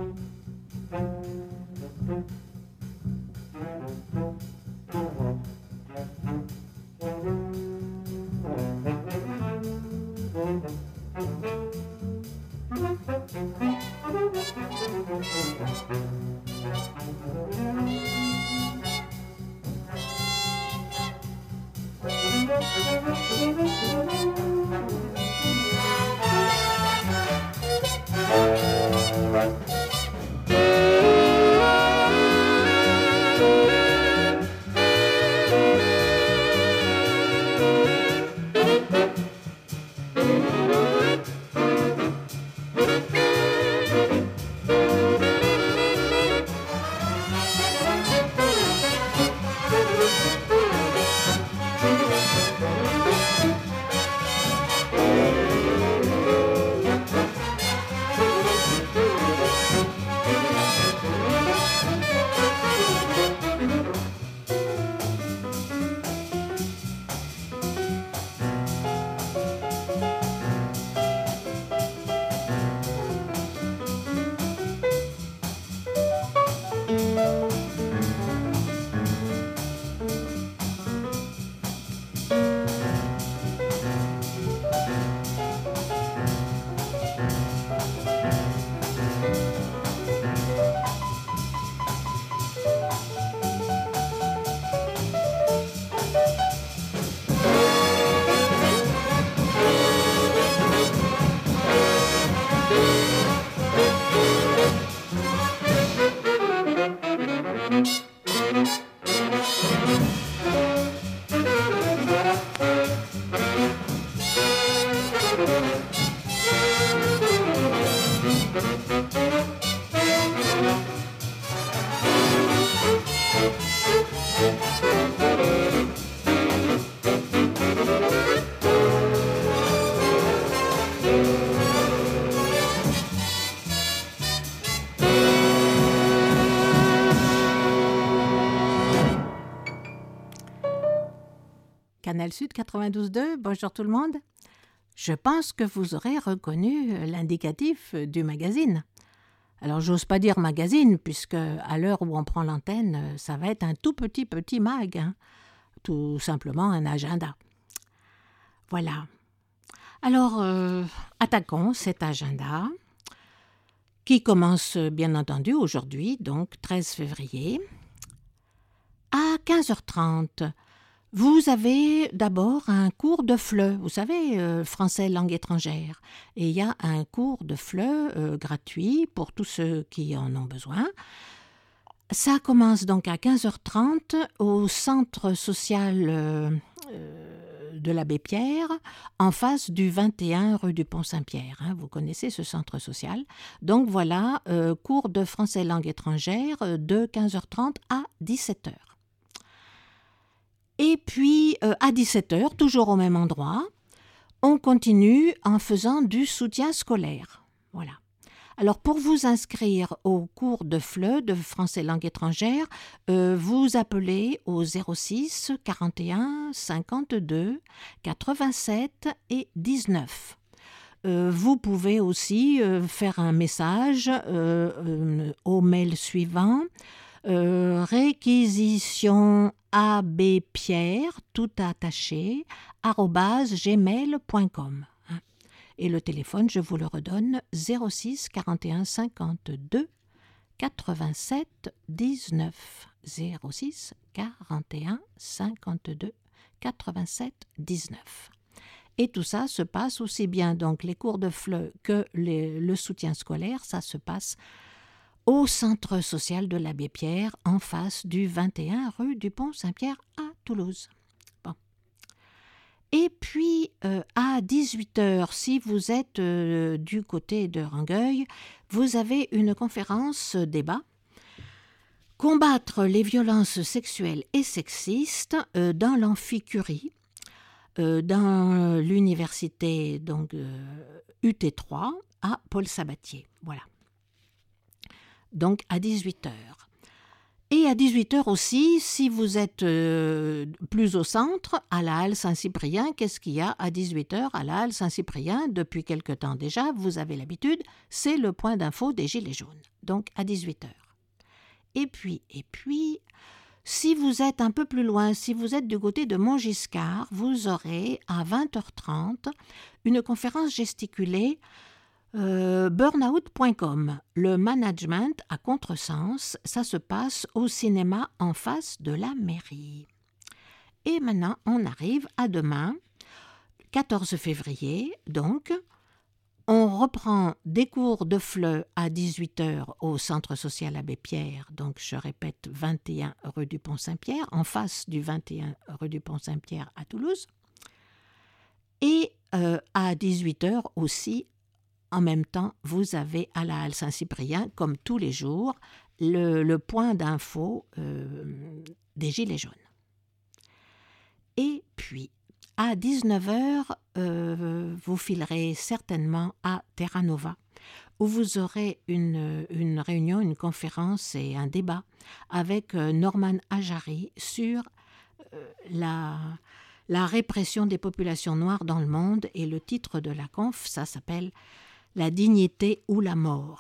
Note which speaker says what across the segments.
Speaker 1: Canal Sud 92.2, bonjour tout le monde. Je pense que vous aurez reconnu l'indicatif du magazine. Alors, j'ose pas dire magazine, puisque à l'heure où on prend l'antenne, ça va être un tout petit mag, hein. Tout simplement un agenda. Voilà. Alors, attaquons cet agenda, qui commence bien entendu aujourd'hui, donc 13 février, à 15h30. Vous avez d'abord un cours de FLE, vous savez, français langue étrangère. Et il y a un cours de FLE gratuit pour tous ceux qui en ont besoin. Ça commence donc à 15h30 au centre social de l'Abbé Pierre, en face du 21 rue du Pont-Saint-Pierre. Hein, vous connaissez ce centre social. Donc voilà, cours de français langue étrangère de 15h30 à 17h. Et puis, à 17h, toujours au même endroit, on continue en faisant du soutien scolaire. Voilà. Alors, pour vous inscrire au cours de FLE, de français langue étrangère, vous appelez au 06 41 52 87 et 19. Vous pouvez aussi faire un message au mail suivant, réquisition abbpierre, tout attaché, @gmail.com. Et le téléphone, je vous le redonne, 06 41 52 87 19. 06 41 52 87 19. Et tout ça se passe aussi bien, donc les cours de FLE que le soutien scolaire, ça se passe au centre social de l'Abbé Pierre, en face du 21 rue du Pont-Saint-Pierre à Toulouse. Bon. Et puis, à 18h, si vous êtes du côté de Rangueil, vous avez une conférence débat. Combattre les violences sexuelles et sexistes dans l'Amphi-Curie, dans l'université donc, UT3 à Paul Sabatier. Voilà. Donc à 18h. Et à 18h aussi, si vous êtes plus au centre, à la Halle Saint-Cyprien, qu'est-ce qu'il y a à 18h à la Halle Saint-Cyprien? Depuis quelque temps déjà, vous avez l'habitude, c'est le point d'info des Gilets jaunes. donc à 18h. Et puis, si vous êtes un peu plus loin, si vous êtes du côté de Montgiscard, vous aurez à 20h30 une conférence gesticulée burnout.com, le management à contresens. Ça se passe au cinéma en face de la mairie. Et maintenant, on arrive à demain, 14 février, donc. On reprend des cours de FLE à 18h au Centre social Abbé Pierre, donc je répète 21 rue du Pont-Saint-Pierre, en face du 21 rue du Pont-Saint-Pierre à Toulouse. Et à 18h aussi, en même temps, vous avez à la Halle Saint-Cyprien, comme tous les jours, le point d'info des Gilets jaunes. Et puis, à 19h, vous filerez certainement à Terra Nova, où vous aurez une réunion, une conférence et un débat avec Norman Ajari sur la répression des populations noires dans le monde. Et le titre de la conf, ça s'appelle « La dignité ou la mort ».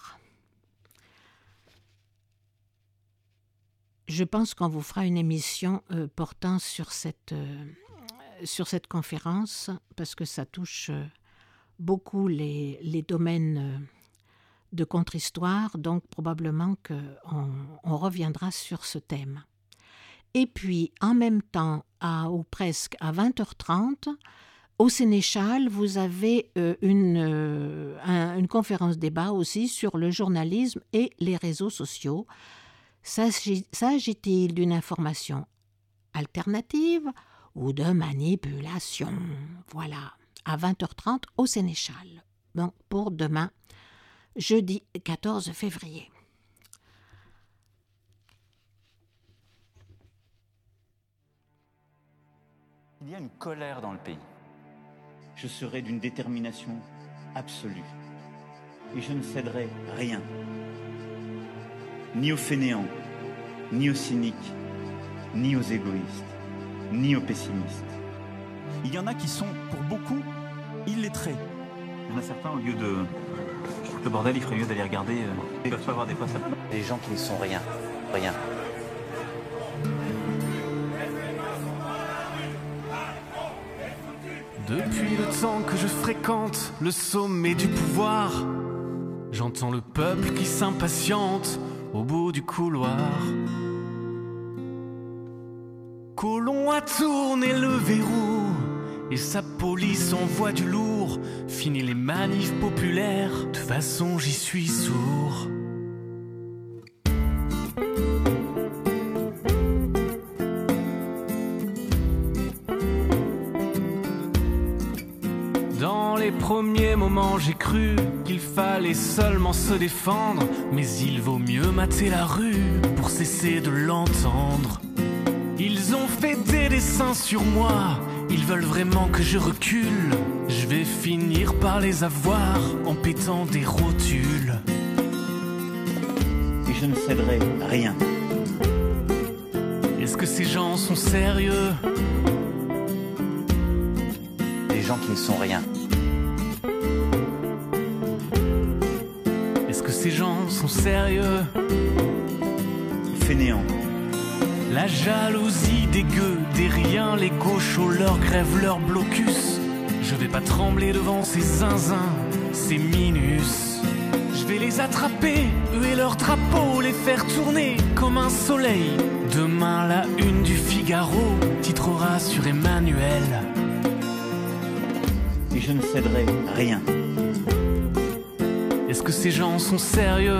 Speaker 1: Je pense qu'on vous fera une émission portant sur cette conférence, parce que ça touche beaucoup les domaines de contre-histoire, donc probablement qu'on reviendra sur ce thème. Et puis, en même temps, ou presque à 20h30, au Sénéchal, vous avez une conférence débat aussi sur le journalisme et les réseaux sociaux. S'agit-il d'une information alternative ou de manipulation? Voilà, à 20h30 au Sénéchal. Bon, pour demain, jeudi 14 février.
Speaker 2: Il y a une colère dans le pays. Je serai d'une détermination absolue. Et je ne céderai rien. Ni aux fainéants, ni aux cyniques, ni aux égoïstes, ni aux pessimistes. Il y en a qui sont, pour beaucoup, illettrés. Il y en a certains, au lieu de... Le bordel, il ferait mieux d'aller regarder... Ils peuvent pas voir des fois ça. Les gens qui ne sont rien. Rien.
Speaker 3: Depuis le temps que je fréquente le sommet du pouvoir, j'entends le peuple qui s'impatiente au bout du couloir. Colomb a tourné le verrou et sa police envoie du lourd. Fini les manifs populaires, de toute façon j'y suis sourd. Dans les premiers moments, j'ai cru qu'il fallait seulement se défendre, mais il vaut mieux mater la rue pour cesser de l'entendre. Ils ont fait des dessins sur moi, ils veulent vraiment que je recule. Je vais finir par les avoir en pétant des rotules.
Speaker 2: Et je ne céderai rien.
Speaker 3: Est-ce que ces gens sont sérieux?
Speaker 2: Des gens qui ne sont rien.
Speaker 3: Est-ce que ces gens sont sérieux?
Speaker 2: Fainéants.
Speaker 3: La jalousie des gueux, des riens, les gauchos leur grèvent leur blocus. Je vais pas trembler devant ces zinzins, ces minus. Je vais les attraper, eux et leurs drapeaux, les faire tourner comme un soleil. Demain la une du Figaro titrera sur Emmanuel.
Speaker 2: Et je ne céderai rien.
Speaker 3: Est-ce que ces gens sont sérieux?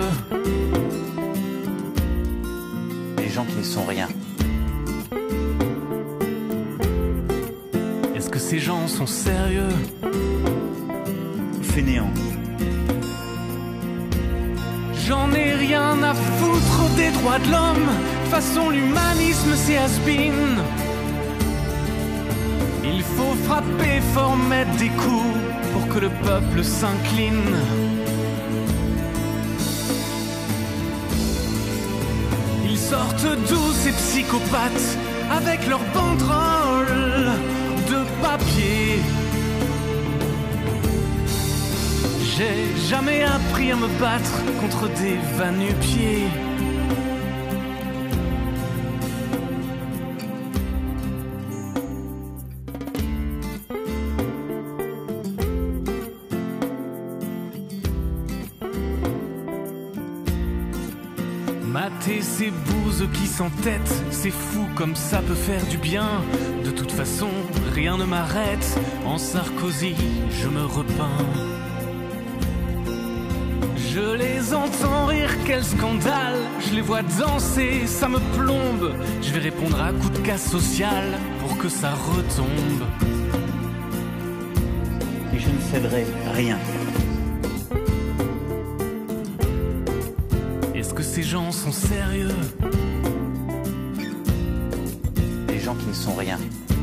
Speaker 2: Des gens qui ne sont rien.
Speaker 3: Est-ce que ces gens sont sérieux?
Speaker 2: Fainéants.
Speaker 3: J'en ai rien à foutre des droits de l'homme. De toute façon l'humanisme c'est has-been. Il faut frapper fort, mettre des coups pour que le peuple s'incline. Ils sortent d'où ces psychopathes avec leurs banderoles de papier? J'ai jamais appris à me battre contre des va-nu-pieds. Mater ces bouses qui s'entêtent, c'est fou comme ça peut faire du bien. De toute façon, rien ne m'arrête. En Sarkozy, je me repeins. Je les entends rire, quel scandale. Je les vois danser, ça me plombe. Je vais répondre à coup de casse sociale pour que ça retombe.
Speaker 2: Et je ne céderai rien.
Speaker 3: Est-ce que ces gens sont sérieux?
Speaker 2: Des gens qui ne sont rien.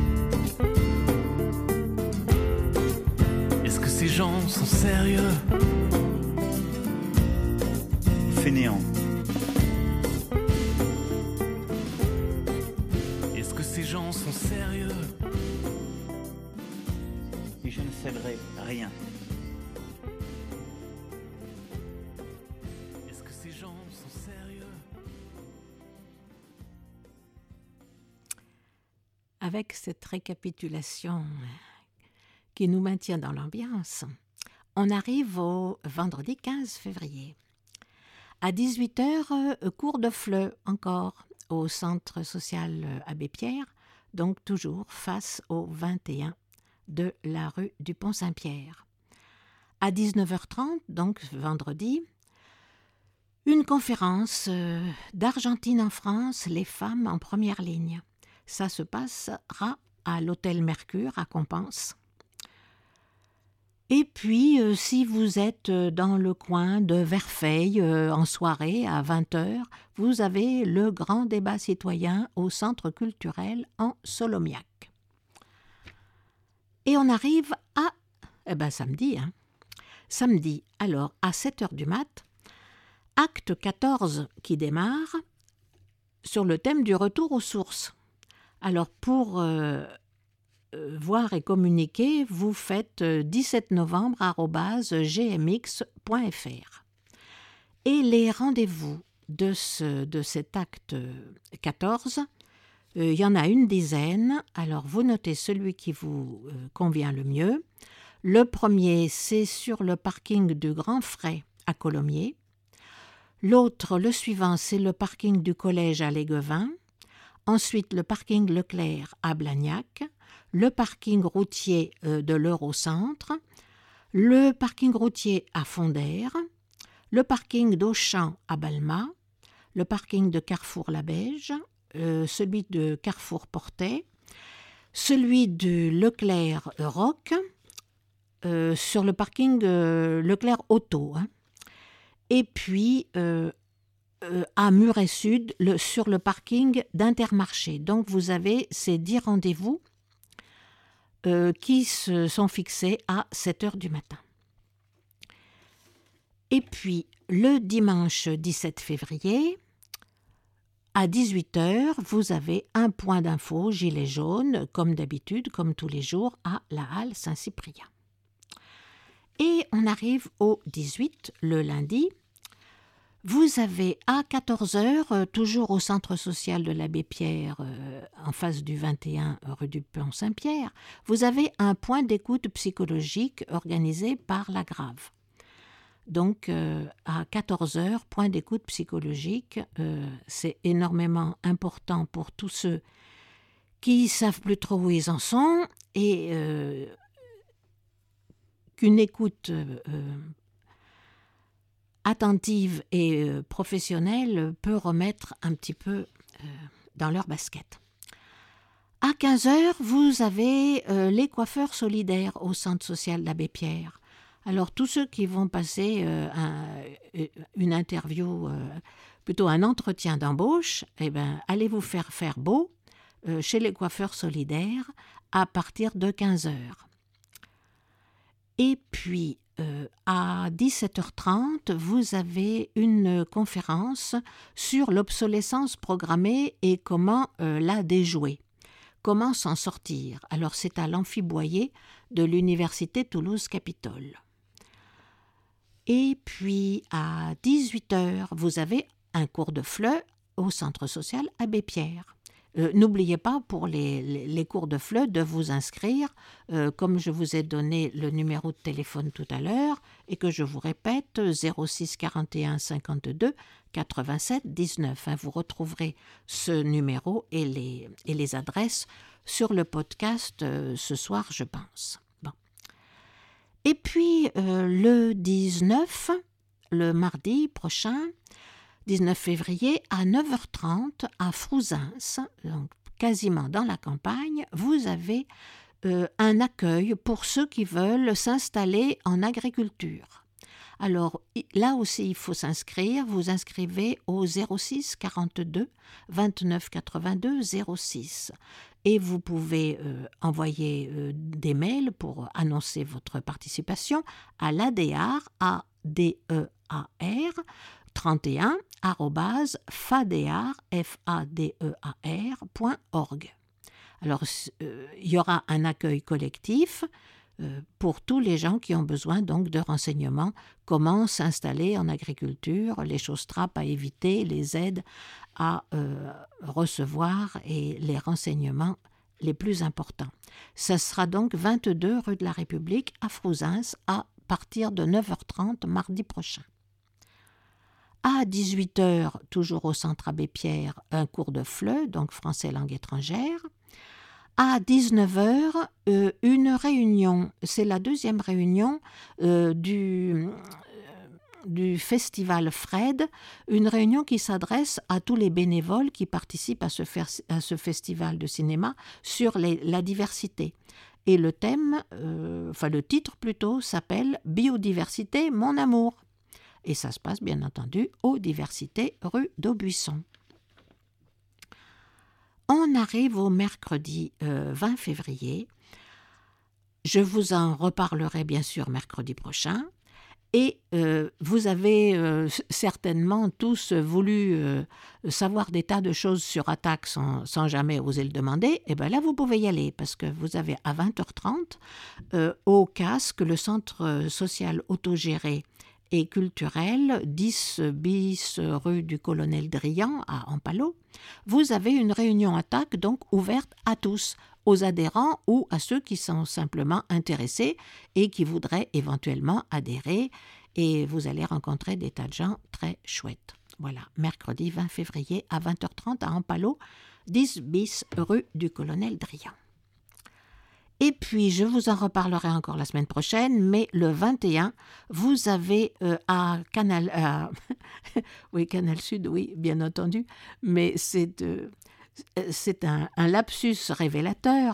Speaker 3: Est-ce que ces gens sont sérieux?
Speaker 2: Fainéants.
Speaker 3: Est-ce que ces gens sont sérieux?
Speaker 2: Et je ne céderai rien.
Speaker 3: Est-ce que ces gens sont sérieux?
Speaker 1: Avec cette récapitulation qui nous maintient dans l'ambiance, on arrive au vendredi 15 février. À 18h, cours de FLE encore au centre social Abbé Pierre, donc toujours face au 21 de la rue du Pont-Saint-Pierre. À 19h30, donc vendredi, une conférence d'Argentine en France, les femmes en première ligne. Ça se passera à l'hôtel Mercure à Compense. Et puis, si vous êtes dans le coin de Verfeil en soirée à 20h, vous avez le grand débat citoyen au centre culturel en Solomiac. Et on arrive à samedi. Samedi, alors à 7h du mat', acte 14 qui démarre sur le thème du retour aux sources. Alors pour voir et communiquer, vous faites 17novembre@gmx.fr. Et les rendez-vous de cet acte 14, il y en a une dizaine. Alors vous notez celui qui vous convient le mieux. Le premier, c'est sur le parking du Grand Frais à Colomiers. L'autre, le suivant, c'est le parking du collège à Léguevin. Ensuite, le parking Leclerc à Blagnac, le parking routier de l'Eurocentre, le parking routier à Fondère, le parking d'Auchan à Balma, le parking de Carrefour-la-Beige, celui de Carrefour-Portet, celui de Leclerc-Roc, sur le parking Leclerc-Auto, et puis à Muret Sud, sur le parking d'Intermarché. Donc vous avez ces 10 rendez-vous qui se sont fixés à 7h du matin. Et puis le dimanche 17 février, à 18h, vous avez un point d'info gilet jaune, comme d'habitude, comme tous les jours, à la Halle Saint-Cyprien. Et on arrive au 18, le lundi. Vous avez à 14h, toujours au centre social de l'Abbé Pierre, en face du 21 rue du Pont-Saint-Pierre, vous avez un point d'écoute psychologique organisé par la Grave. Donc, à 14h, point d'écoute psychologique, c'est énormément important pour tous ceux qui ne savent plus trop où ils en sont et qu'une écoute attentive et professionnelle peut remettre un petit peu dans leur basket. À 15h, vous avez les coiffeurs solidaires au centre social d'Abbé Pierre. Alors, tous ceux qui vont passer une interview, plutôt un entretien d'embauche, allez vous faire beau chez les coiffeurs solidaires à partir de 15h. Et puis, à 17h30, vous avez une conférence sur l'obsolescence programmée et comment la déjouer. Comment s'en sortir? Alors, c'est à l'Amphiboyer de l'Université Toulouse-Capitole. Et puis à 18h, vous avez un cours de FLE au centre social Abbé Pierre. N'oubliez pas pour les cours de FLE de vous inscrire, comme je vous ai donné le numéro de téléphone tout à l'heure et que je vous répète, 06 41 52 87 19. Vous retrouverez ce numéro et les adresses sur le podcast ce soir, je pense. Bon. Et puis le 19, le mardi prochain, 19 février, à 9h30, à Frouzins, donc quasiment dans la campagne, vous avez un accueil pour ceux qui veulent s'installer en agriculture. Alors là aussi, il faut s'inscrire. Vous inscrivez au 06 42 29 82 06. Et vous pouvez envoyer des mails pour annoncer votre participation à l'ADEAR, A-D-E-A-R, 31 @fadear.org. Alors, il y aura un accueil collectif pour tous les gens qui ont besoin donc de renseignements, comment s'installer en agriculture, les choses trappes à éviter, les aides à recevoir et les renseignements les plus importants. Ça sera donc 22 rue de la République à Frouzins à partir de 9h30 mardi prochain. À 18h, toujours au centre Abbé Pierre, un cours de FLE, donc français langue étrangère. À 19h, une réunion, c'est la deuxième réunion du festival Fred, une réunion qui s'adresse à tous les bénévoles qui participent à ce festival de cinéma sur la diversité. Et le thème, le titre plutôt, s'appelle « Biodiversité, mon amour ». Et ça se passe bien entendu aux Diversités rue d'Aubuisson. On arrive au mercredi 20 février. Je vous en reparlerai bien sûr mercredi prochain. Et vous avez certainement tous voulu savoir des tas de choses sur Attac sans jamais oser le demander. Et bien là, vous pouvez y aller parce que vous avez à 20h30 au casque, le centre social autogéré et culturel, 10 bis rue du Colonel Drian à Ampalo, vous avez une réunion Attac donc ouverte à tous, aux adhérents ou à ceux qui sont simplement intéressés et qui voudraient éventuellement adhérer, et vous allez rencontrer des tas de gens très chouettes. Voilà, mercredi 20 février à 20h30 à Ampalo, 10 bis rue du Colonel Drian. Et puis, je vous en reparlerai encore la semaine prochaine, mais le 21, vous avez à Canal... oui, Canal Sud, oui, bien entendu, mais c'est un lapsus révélateur.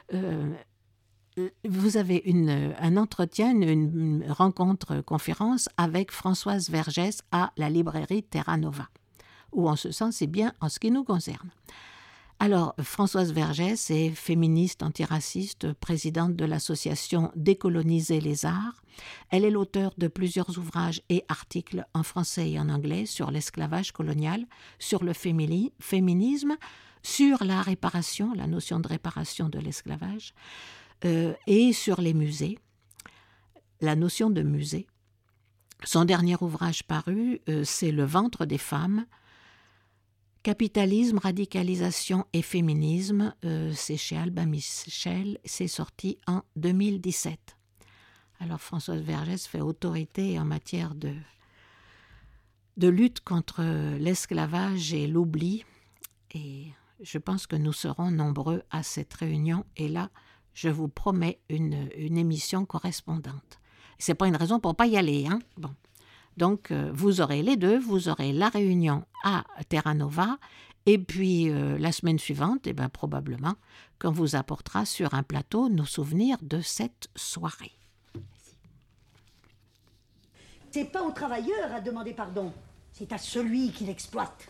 Speaker 1: Vous avez un entretien, une rencontre-conférence avec Françoise Vergès à la librairie Terra Nova, où en ce sens, c'est bien en ce qui nous concerne. Alors, Françoise Vergès est féministe antiraciste, présidente de l'association Décoloniser les arts. Elle est l'auteure de plusieurs ouvrages et articles en français et en anglais sur l'esclavage colonial, sur le féminisme, sur la réparation, la notion de réparation de l'esclavage, et sur les musées, la notion de musée. Son dernier ouvrage paru, c'est Le ventre des femmes, Capitalisme, radicalisation et féminisme, c'est chez Albin Michel, c'est sorti en 2017. Alors Françoise Vergès fait autorité en matière de lutte contre l'esclavage et l'oubli, et je pense que nous serons nombreux à cette réunion, et là, je vous promets une émission correspondante. Ce n'est pas une raison pour ne pas y aller, hein. Bon. Donc, vous aurez les deux, vous aurez la réunion à Terra Nova, et puis la semaine suivante, probablement, qu'on vous apportera sur un plateau nos souvenirs de cette soirée.
Speaker 4: C'est pas au travailleur à demander pardon, c'est à celui qui l'exploite.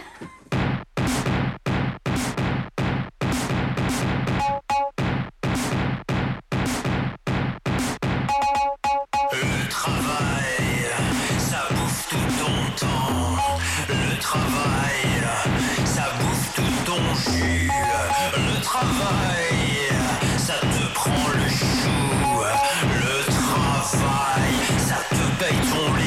Speaker 5: Ça te prend le chou, le travail, ça te paye ton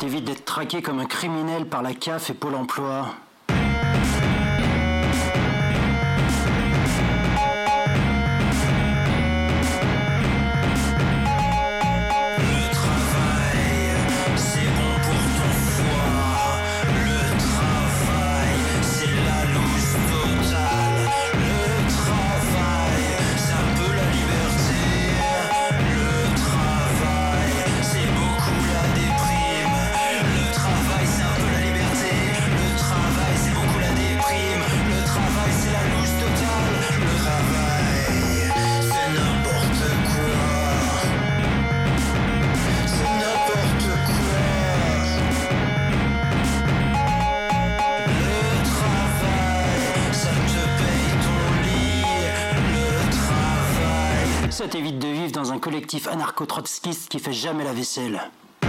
Speaker 5: t'évite d'être traqué comme un criminel par la CAF et Pôle emploi. Ça t'évite de vivre dans un collectif anarcho-trotskiste qui fait jamais la vaisselle.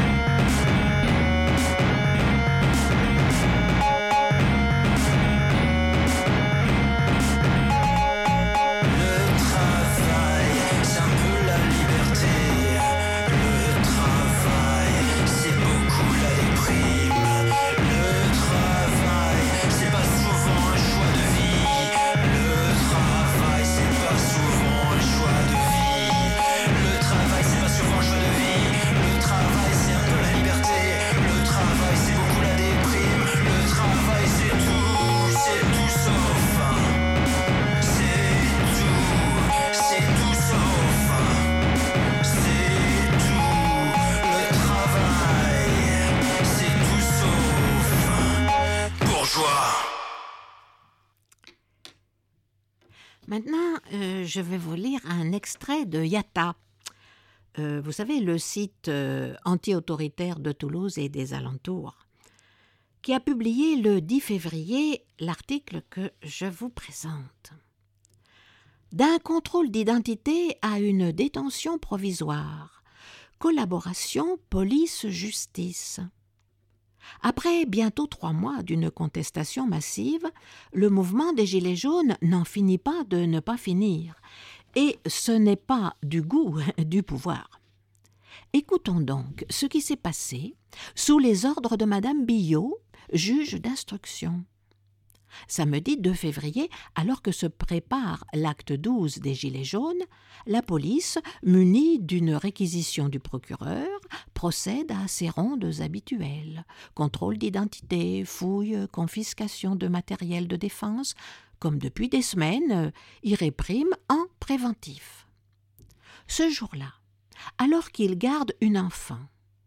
Speaker 1: Maintenant, je vais vous lire un extrait de Yatta. Vous savez, le site anti-autoritaire de Toulouse et des alentours, qui a publié le 10 février l'article que je vous présente. D'un contrôle d'identité à une détention provisoire. Collaboration police-justice. Après bientôt 3 mois d'une contestation massive, le mouvement des Gilets jaunes n'en finit pas de ne pas finir. Et ce n'est pas du goût du pouvoir. Écoutons donc ce qui s'est passé sous les ordres de Madame Billot, juge d'instruction. Samedi 2 février, alors que se prépare l'acte 12 des Gilets jaunes, la police, munie d'une réquisition du procureur, procède à ses rondes habituelles. Contrôle d'identité, fouille, confiscation de matériel de défense, comme depuis des semaines, y réprime en préventif. Ce jour-là, alors qu'il garde une enfant,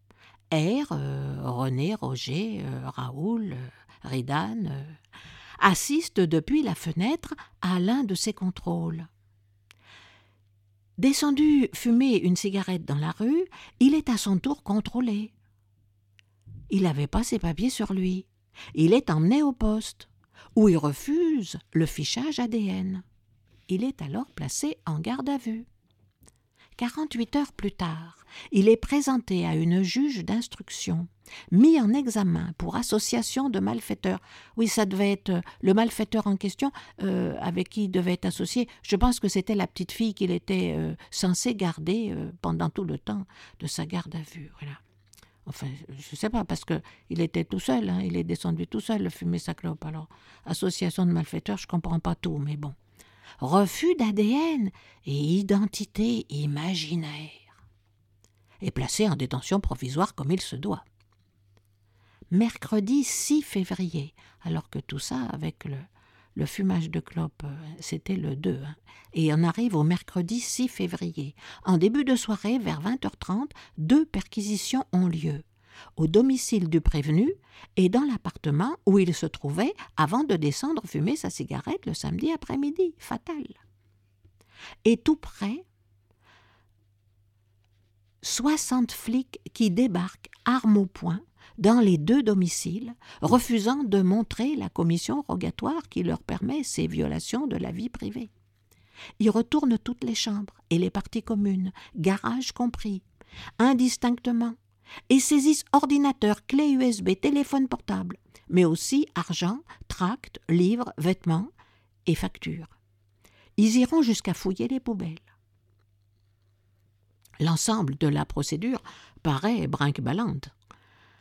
Speaker 1: René, Roger, Raoul, Ridan, assiste depuis la fenêtre à l'un de ces contrôles. Descendu fumer une cigarette dans la rue, il est à son tour contrôlé. Il n'avait pas ses papiers sur lui. Il est emmené au poste, où il refuse le fichage ADN. Il est alors placé en garde à vue. 48 heures plus tard, il est présenté à une juge d'instruction, mis en examen pour association de malfaiteurs. Oui, ça devait être le malfaiteur en question avec qui il devait être associé. Je pense que c'était la petite fille qu'il était censé garder pendant tout le temps de sa garde à vue. Voilà. Enfin, je ne sais pas, parce qu'il était tout seul, hein, il est descendu tout seul, fumer sa clope. Alors, association de malfaiteurs, je ne comprends pas tout, mais bon. Refus d'ADN et identité imaginaire. Et placé en détention provisoire comme il se doit. Mercredi 6 février, alors que tout ça, avec le fumage de clope, c'était le 2, hein, et on arrive au mercredi 6 février. En début de soirée, vers 20h30, 2 perquisitions ont lieu, au domicile du prévenu et dans l'appartement où il se trouvait avant de descendre fumer sa cigarette le samedi après-midi. Fatal. Et tout près, 60 flics qui débarquent armes au poing dans les 2 domiciles, refusant de montrer la commission rogatoire qui leur permet ces violations de la vie privée. Ils retournent toutes les chambres et les parties communes, garage compris, indistinctement, et saisissent ordinateurs, clés USB, téléphone portable, mais aussi argent, tracts, livres, vêtements et factures. Ils iront jusqu'à fouiller les poubelles. L'ensemble de la procédure paraît brinque-ballante.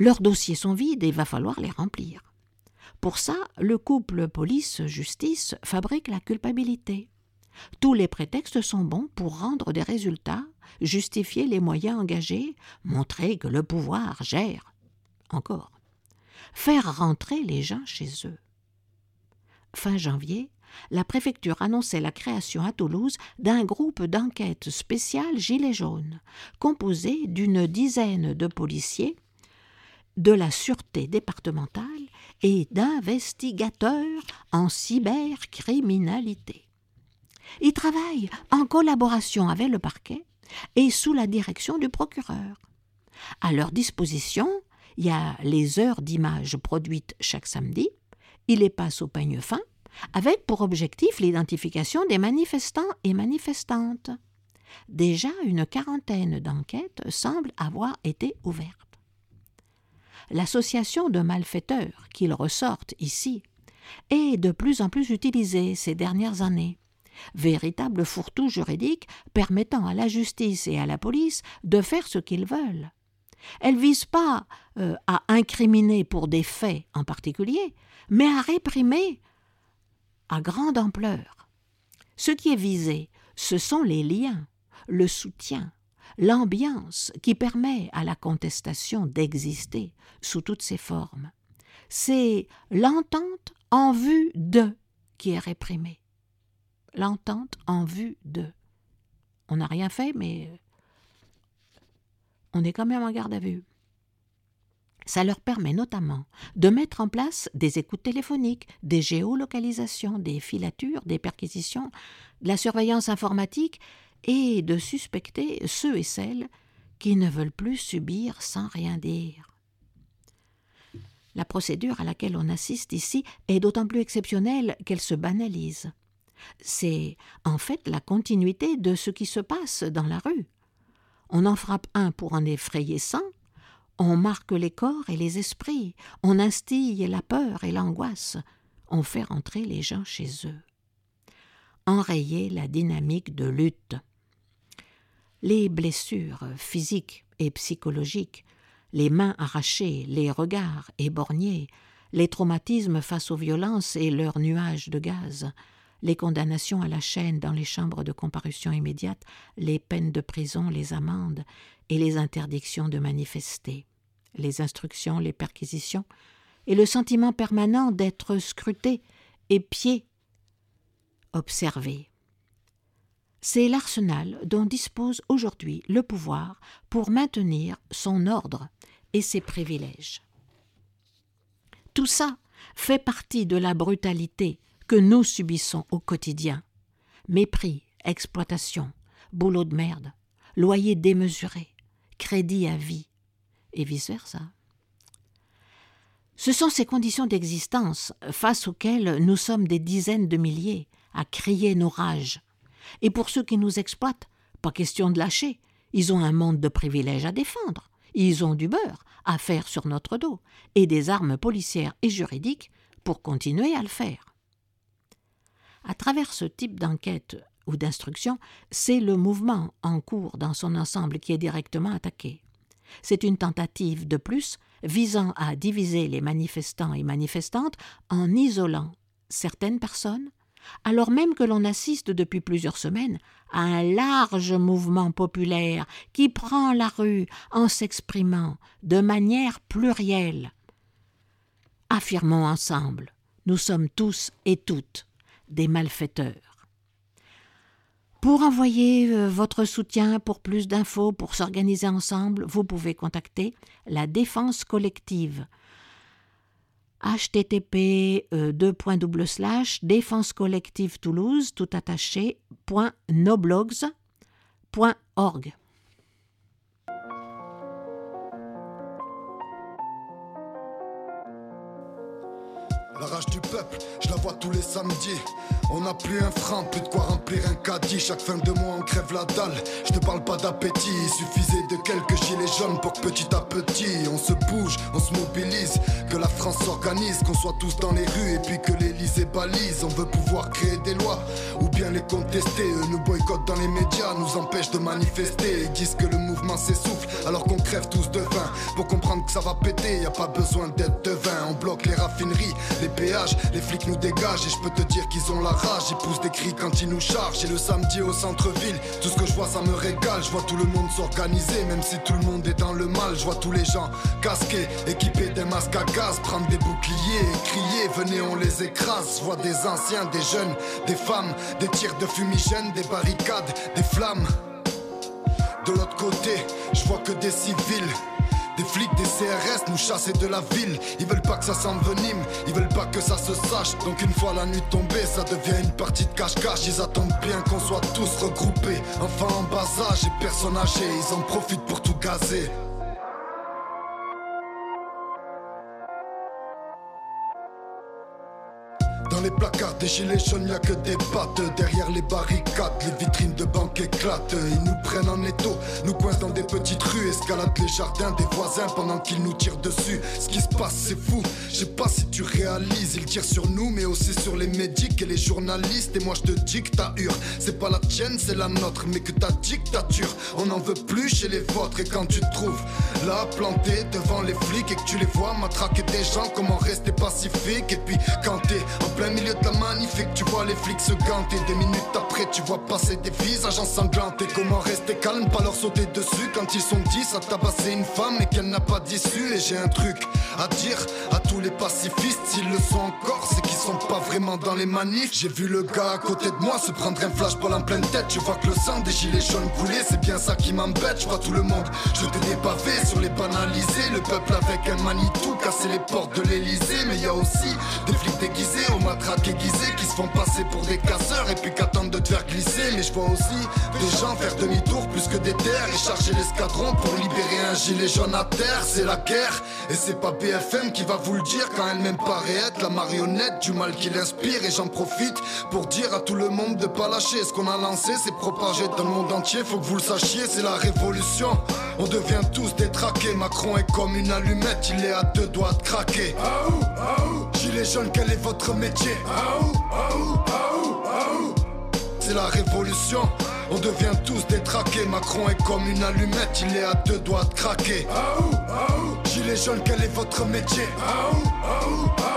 Speaker 1: Leurs dossiers sont vides et il va falloir les remplir. Pour ça, le couple police-justice fabrique la culpabilité. Tous les prétextes sont bons pour rendre des résultats, justifier les moyens engagés, montrer que le pouvoir gère. Encore. Faire rentrer les gens chez eux. Fin janvier, la préfecture annonçait la création à Toulouse d'un groupe d'enquête spécial Gilets jaunes, composé d'une dizaine de policiers, de la sûreté départementale et d'investigateurs en cybercriminalité. Ils travaillent en collaboration avec le parquet et sous la direction du procureur. À leur disposition, il y a les heures d'images produites chaque samedi, ils les passent au peigne fin, avec pour objectif l'identification des manifestants et manifestantes. Déjà une quarantaine d'enquêtes semblent avoir été ouvertes. L'association de malfaiteurs qu'ils ressortent ici est de plus en plus utilisée ces dernières années. Véritable fourre-tout juridique permettant à la justice et à la police de faire ce qu'ils veulent. Elle ne vise pas à incriminer pour des faits en particulier, mais à réprimer à grande ampleur. Ce qui est visé, ce sont les liens, le soutien, l'ambiance qui permet à la contestation d'exister sous toutes ses formes. C'est l'entente en vue de qui est réprimée. L'entente en vue de. On n'a rien fait, mais on est quand même en garde à vue. Ça leur permet notamment de mettre en place des écoutes téléphoniques, des géolocalisations, des filatures, des perquisitions, de la surveillance informatique et de suspecter ceux et celles qui ne veulent plus subir sans rien dire. La procédure à laquelle on assiste ici est d'autant plus exceptionnelle qu'elle se banalise. C'est en fait la continuité de ce qui se passe dans la rue. On en frappe un pour en effrayer 100, on marque les corps et les esprits, on instille la peur et l'angoisse, on fait rentrer les gens chez eux. Enrayer la dynamique de lutte. Les blessures physiques et psychologiques, les mains arrachées, les regards éborgnés, les traumatismes face aux violences et leurs nuages de gaz, les condamnations à la chaîne dans les chambres de comparution immédiate, les peines de prison, les amendes et les interdictions de manifester, les instructions, les perquisitions, et le sentiment permanent d'être scruté, épié, observé. C'est l'arsenal dont dispose aujourd'hui le pouvoir pour maintenir son ordre et ses privilèges. Tout ça fait partie de la brutalité que nous subissons au quotidien. Mépris, exploitation, boulot de merde, loyer démesuré, crédit à vie, et vice-versa. Ce sont ces conditions d'existence face auxquelles nous sommes des dizaines de milliers à crier nos rages. Et pour ceux qui nous exploitent, pas question de lâcher, ils ont un monde de privilèges à défendre, ils ont du beurre à faire sur notre dos, et des armes policières et juridiques pour continuer à le faire. À travers ce type d'enquête ou d'instruction, c'est le mouvement en cours dans son ensemble qui est directement attaqué. C'est une tentative de plus visant à diviser les manifestants et manifestantes en isolant certaines personnes, alors même que l'on assiste depuis plusieurs semaines à un large mouvement populaire qui prend la rue en s'exprimant de manière plurielle. Affirmons ensemble, nous sommes tous et toutes des malfaiteurs. Pour envoyer votre soutien, pour plus d'infos, pour s'organiser ensemble, vous pouvez contacter la Défense collective. http://défensecollectivetoulouse .noblogs.org.
Speaker 6: La rage du peuple, je la vois tous les samedis. On n'a plus un franc, plus de quoi remplir un caddie. Chaque fin de mois on crève la dalle. Je te parle pas d'appétit, il suffisait de quelques gilets jaunes pour que petit à petit on se bouge, on se mobilise. Que la France s'organise, qu'on soit tous dans les rues et puis que l'Élysée balise. On veut pouvoir créer des lois ou bien les contester. Eux nous boycottent dans les médias, nous empêchent de manifester. Ils disent que le mouvement s'essouffle alors qu'on crève tous de faim. Pour comprendre que ça va péter, y a pas besoin d'être devin. On bloque les raffineries, les péages, les flics nous dégagent. Et je peux te dire qu'ils ont la rage, ils poussent des cris quand ils nous chargent. Et le samedi au centre-ville, tout ce que je vois ça me régale. Je vois tout le monde s'organiser, même si tout le monde est dans le mal. Je vois tous les gens casqués, équipés d'un masque à gaz, prendre des boucliers et crier, venez on les écrase. Je vois des anciens, des jeunes, des femmes, des tirs de fumigène, des barricades, des flammes. De l'autre côté, je vois que des civils. Des flics, des CRS nous chasser de la ville. Ils veulent pas que ça s'envenime, ils veulent pas que ça se sache. Donc une fois la nuit tombée, ça devient une partie de cache-cache. Ils attendent bien qu'on soit tous regroupés. Enfants en bas âge et personnes âgées, ils en profitent pour tout gazer. Dans les placards des gilets jaunes, y'a que des pattes. Derrière les barricades, les vitrines de banques éclatent. Ils nous prennent en étau, nous coincent dans des petites rues. Escaladent les jardins des voisins pendant qu'ils nous tirent dessus. Ce qui se passe c'est fou, je sais pas si tu réalises. Ils tirent sur nous mais aussi sur les médics et les journalistes. Et moi je te dis que ta hurle, c'est pas la tienne c'est la nôtre. Mais que ta dictature, on n'en veut plus chez les vôtres. Et quand tu te trouves là planté devant les flics et que tu les vois matraquer des gens, comment rester pacifique? Et puis quand t'es en plein milieu de la manif et que tu vois les flics se ganter, des minutes après tu vois passer des visages ensanglantés. Comment rester calme, pas leur sauter dessus quand ils sont 10 à tabasser une femme et qu'elle n'a pas d'issue. Et j'ai un truc à dire à tous les pacifistes, s'ils le sont encore, c'est qu'ils sont pas vraiment dans les manifs. J'ai vu le gars à côté de moi se prendre un flashball en pleine tête. Je vois que le sang des gilets jaunes coulait, c'est bien ça qui m'embête. Je vois tout le monde jeter des pavés sur les banalisés. Le peuple avec un Manitou casser les portes de l'Elysée. Mais y a aussi des flics déguisés aux matraques aiguisées qui se font passer pour des casseurs et puis qu'attendent de te faire glisser. Mais je vois aussi des gens faire demi-tour plus que des terres et charger l'escadron pour libérer un gilet jaune à terre. C'est la guerre et c'est pas BFM qui va vous le dire quand elle-même paraît être la marionnette du mal qui l'inspire. Et j'en profite pour dire à tout le monde de pas lâcher. Ce qu'on a lancé c'est propagé dans le monde entier, faut que vous le sachiez, c'est la révolution. On devient tous détraqués, Macron est comme une allumette, il est à deux doigts de craquer. Gilet jaune, quel est votre métier? C'est la révolution. On devient tous détraqués, Macron est comme une allumette, il est à deux doigts de craquer. Gilet jaune, quel est votre métier?